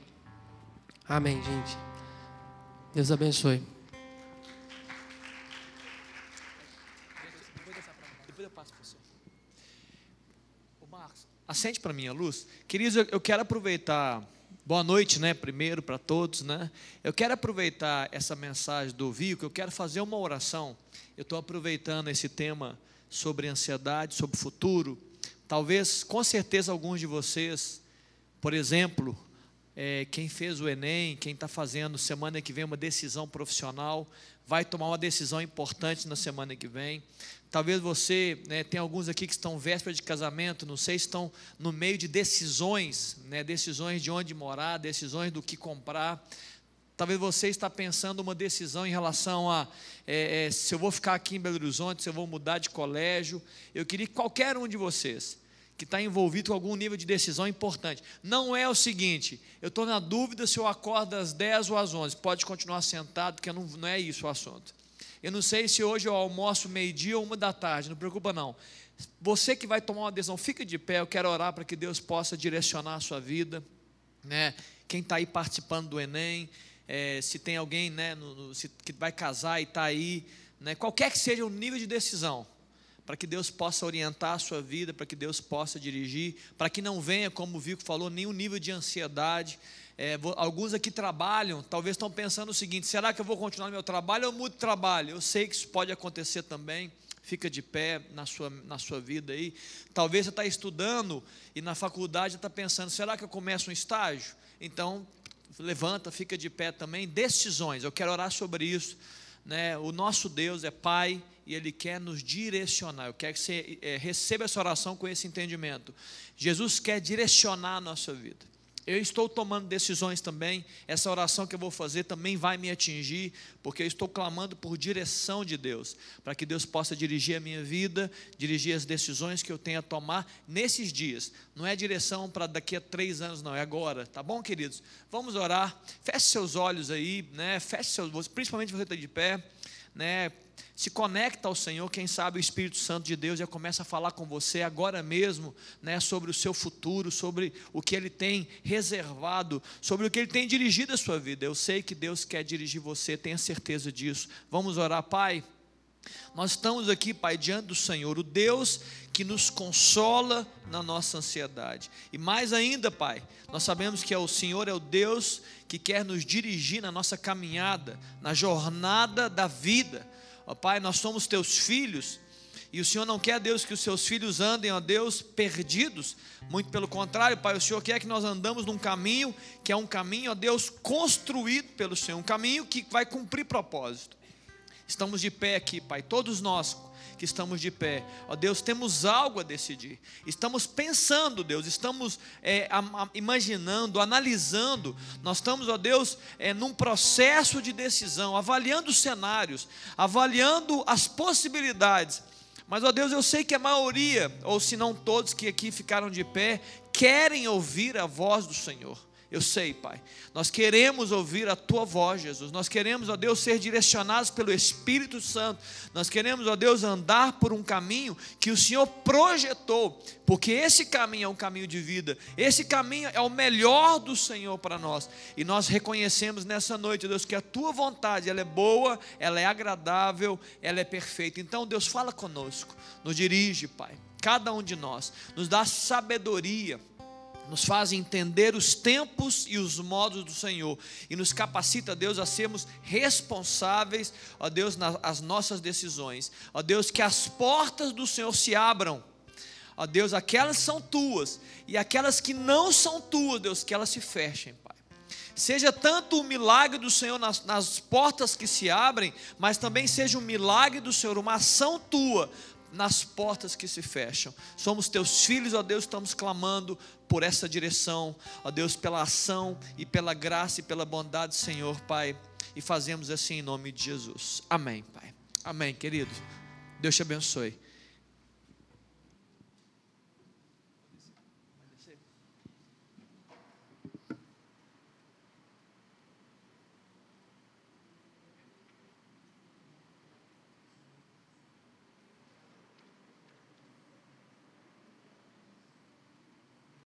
Amém, gente. Deus abençoe. Depois eu passo para você. Ô Marcos, acende para mim a luz. Queridos, eu quero aproveitar. Boa noite, né? Primeiro para todos, né? Eu quero aproveitar essa mensagem do Vico, eu quero fazer uma oração. Eu estou aproveitando esse tema sobre ansiedade, sobre o futuro. Talvez, com certeza, alguns de vocês, por exemplo, quem fez o Enem, quem está fazendo semana que vem uma decisão profissional, vai tomar uma decisão importante na semana que vem. Talvez você, né, tem alguns aqui que estão véspera de casamento, não sei se estão no meio de decisões, né, decisões de onde morar, decisões do que comprar. Talvez você está pensando uma decisão em relação a se eu vou ficar aqui em Belo Horizonte, se eu vou mudar de colégio. Eu queria que qualquer um de vocês que está envolvido com algum nível de decisão importante, não é o seguinte, eu estou na dúvida se eu acordo às 10 ou às 11, pode continuar sentado, porque não é isso o assunto. Eu não sei se hoje eu almoço meio-dia ou 1h, não preocupa não. Você que vai tomar uma decisão, fica de pé, eu quero orar para que Deus possa direcionar a sua vida, né? Quem está aí participando do Enem, se tem alguém, né, que vai casar e está aí, né, qualquer que seja o nível de decisão, para que Deus possa orientar a sua vida, para que Deus possa dirigir, para que não venha, como o Vico falou, nenhum nível de ansiedade. Alguns aqui trabalham, talvez estão pensando o seguinte, será que eu vou continuar no meu trabalho ou eu mudo de trabalho? Eu sei que isso pode acontecer também, fica de pé na sua vida aí. Talvez você está estudando e na faculdade está pensando, será que eu começo um estágio? Então, levanta, fica de pé também. Decisões, eu quero orar sobre isso, né? O nosso Deus é Pai e Ele quer nos direcionar. Eu quero que você receba essa oração com esse entendimento. Jesus quer direcionar a nossa vida. Eu estou tomando decisões também, essa oração que eu vou fazer também vai me atingir, porque eu estou clamando por direção de Deus, para que Deus possa dirigir a minha vida, dirigir as decisões que eu tenho a tomar nesses dias. Não é direção para daqui a 3 anos não, é agora, tá bom, queridos? Vamos orar, feche seus olhos aí, né? Feche seus olhos, principalmente você está de pé, né? Se conecta ao Senhor, quem sabe o Espírito Santo de Deus já começa a falar com você agora mesmo, né, sobre o seu futuro, sobre o que Ele tem reservado, sobre o que Ele tem dirigido a sua vida. Eu sei que Deus quer dirigir você, tenha certeza disso. Vamos orar, Pai. Nós estamos aqui, Pai, diante do Senhor, o Deus que nos consola na nossa ansiedade. E mais ainda, Pai, nós sabemos que o Senhor é o Deus que quer nos dirigir na nossa caminhada, na jornada da vida. Ó Pai, nós somos Teus filhos E o Senhor não quer, Deus, que os seus filhos andem, ó Deus, perdidos. Muito pelo contrário, Pai, o Senhor quer que nós andamos num caminho, que é um caminho, ó Deus, construído pelo Senhor. Um caminho que vai cumprir propósito. Estamos de pé aqui, Pai, todos nós que estamos de pé, ó Deus, temos algo a decidir. Estamos pensando, Deus, estamos imaginando, analisando. Nós estamos, ó Deus, num processo de decisão, avaliando os cenários, avaliando as possibilidades. Mas, ó Deus, eu sei que a maioria, ou se não todos que aqui ficaram de pé, querem ouvir a voz do Senhor. Eu sei, Pai, nós queremos ouvir a Tua voz, Jesus. Nós queremos, ó Deus, ser direcionados pelo Espírito Santo. Nós queremos, ó Deus, andar por um caminho que o Senhor projetou, porque esse caminho é um caminho de vida. Esse caminho é o melhor do Senhor para nós. E nós reconhecemos nessa noite, Deus, que a Tua vontade, ela é boa, ela é agradável, ela é perfeita. Então, Deus, fala conosco, nos dirige, Pai, cada um de nós, nos dá sabedoria, nos faz entender os tempos e os modos do Senhor, e nos capacita, Deus, a sermos responsáveis, ó Deus, nas nossas decisões. Ó Deus, que as portas do Senhor se abram, ó Deus, aquelas são Tuas, e aquelas que não são Tuas, Deus, que elas se fechem, Pai. Seja tanto o milagre do Senhor nas portas que se abrem, mas também seja um milagre do Senhor, uma ação Tua, nas portas que se fecham. Somos Teus filhos, ó Deus, estamos clamando por essa direção, ó Deus, pela ação e pela graça e pela bondade, Senhor, Pai, e fazemos assim em nome de Jesus. Amém, Pai. Amém, querido. Deus te abençoe.